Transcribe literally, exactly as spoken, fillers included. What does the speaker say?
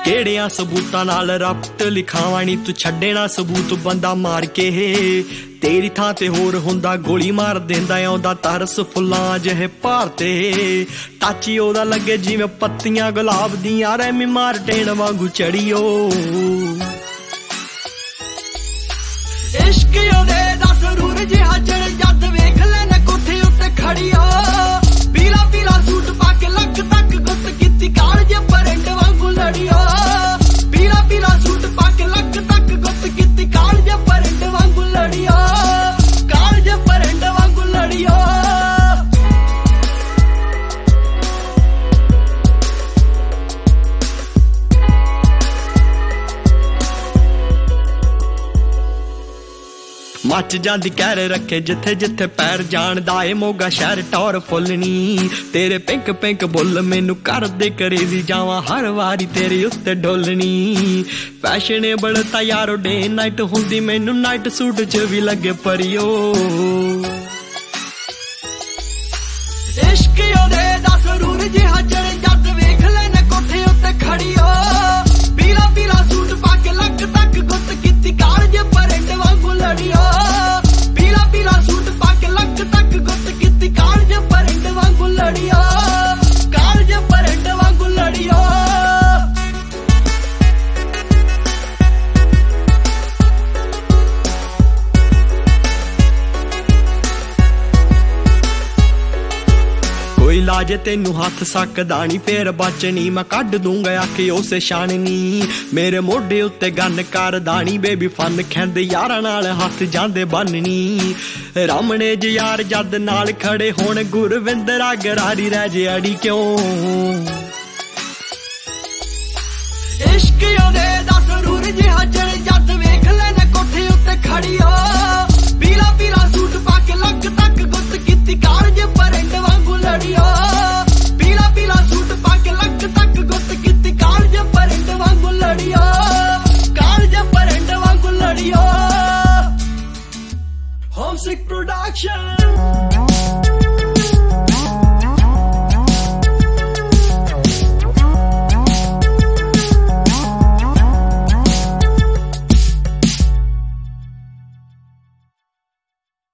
ਕਿਹੜਿਆਂ ਸਬੂਤਾਂ ਨਾਲ ਰਪਟ ਲਿਖਾਵਾਂ ਨੀ ਤੂੰ ਛੱਡੇ ਨਾ ਸਬੂਤ ਬੰਦਾ ਮਾਰ ਕੇ ਤੇਰੀ ਥਾਂ ਤੇ ਹੋਰ ਹੁੰਦਾ ਗੋਲੀ ਮਾਰ ਦਿੰਦਾ ਆਉਂਦਾ ਤਰਸ ਫੁੱਲਾਂ ਜਿਹੇ ਭਾਰ ਤੇ ਟੱਚ ਉਹਦਾ ਲੱਗੇ ਜਿਵੇਂ ਪੱਤੀਆਂ ਗੁਲਾਬ ਦੀਆਂ ਰੈਮੀ ਮਾਰਟੇਨ ਵਾਂਗੂ ਚੜੀਓ ਇਸ਼ਕ ਉਹਦੇ ਦਾ ਸਰੂਰ ਜਿਹਾ ਚੜ ਜਦ ਵੇਖ ਲੈ ਨਾ ਕੋਠੇ ਉੱਤੇ ਖੜੀਓ ਪੀਲਾ ਪੀਲਾ ਸੂਟ ਪਾ ਕੇ ਲੱਕ ਤੱਕ ਗੁੱਤ ਕੀਤੀ ਕਾਲਜ ਪਰੰਡ ਵਾਂਗੂ ਲੜੀਓ ਪੀਲਾ ਪੀਲਾ ਸੂਟ ਪਾ ਕੇ ਲੱਕ ਤੱਕ ਗੁੱਤ ਕੀਤੀ ਕਾਲਜ ਪਰੰਡ ਵਾਂਗੂ ਲੜੀਓ ਕਾਲਜ ਪਰੰਡ ਵਾਂਗੂ ਲੜੀਓ ਮੱਚ ਜਾਂਦੀ ਕਹਿਰ ਰੱਖੇ ਜਿੱਥੇ ਜਿੱਥੇ ਪੈਰ ਜਾਣਦਾ ਏ ਮੋਗਾ ਸ਼ਹਿਰ ਟੌਰ ਫੁੱਲਣੀ ਤੇਰੇ ਪਿੰਕ ਪਿੰਕ ਬੁੱਲ ਮੈਨੂੰ ਕਰਦੇ ਕਰੇਜ਼ੀ ਜਾਵਾਂ ਹਰ ਵਾਰੀ ਤੇਰੇ ਉੱਤੇ ਡੋਲਣੀ ਫੈਸ਼ਨੇਬਲ ਤਾਂ ਯਾਰੋ ਡੇ ਨਾਈਟ ਹੁੰਦੀ ਮੈਨੂੰ ਨਾਈਟ ਸੂਟ 'ਚ ਵੀ ਲੱਗੇ ਪਰਿਓ ਇਸ਼ਕ ਉਹਦੇ ਦਾ ਸਰੂਰ ਜਿਹਾ ਚੜ ਜਦ ਵੇਖ ਲੈ ਨਾ ਕੋਠੇ ਉੱਤੇ ਖੜੀਓ ਪੀਲਾ ਪੀਲਾ ਸੂਟ ਪਾ ਕੇ ਲੱਕ ਤੱਕ ਗੁੱਤ ਕੀਤੀ ਕਾਲਜ ਪਰੰਡ ਵਾਂਗੂ ਲੜੀਓ ਪੀਲਾ ਪੀਲਾ ਸੂਟ ਪਾ ਕੇ ਲੱਕ ਤੱਕ ਗੁੱਤ ਕੀਤੀ ਕਾਲਜ ਪਰੰਡ ਵਾਂਗੂ ਲੜੀਓ ਕਾਲਜ ਪਰੰਡ ਵਾਂਗੂ ਲੜੀਓ ਕੋਈ ਲਾਜ ਤੈਨੂੰ ਹੱਥ ਸਕਦਾ ਨੀ ਫੇਰ ਬਚਣੀ ਮੈਂ ਕੱਢ ਦੂੰਗਾ ਆਖੇ ਉਸੇ ਛਾਣਨੀ ਮੇਰੇ ਮੋਢੇ ਉੱਤੇ ਗੰਨ ਕਰਦਾ ਨੀ ਬੇਬੀ ਫਨ ਖੈਂਦੇ ਯਾਰਾਂ ਨਾਲ ਹੱਥ ਜਾਂਦੇ ਬੰਨਣੀ ਰਾਮਣੇ ਜ ਯਾਰ ਜਦ ਨਾਲ ਖੜੇ ਹੋਣ ਗੁਰਵਿੰਦਰਾ ਗਰਾਰੀ ਰਹਿ ਜੇ ਅੜੀ ਕਿਉਂ ਇਸ਼ਕ ਉਹਦੇ ਦਾ ਸਰੂਰ ਜਿਹਾ ਚੜ ਜਦ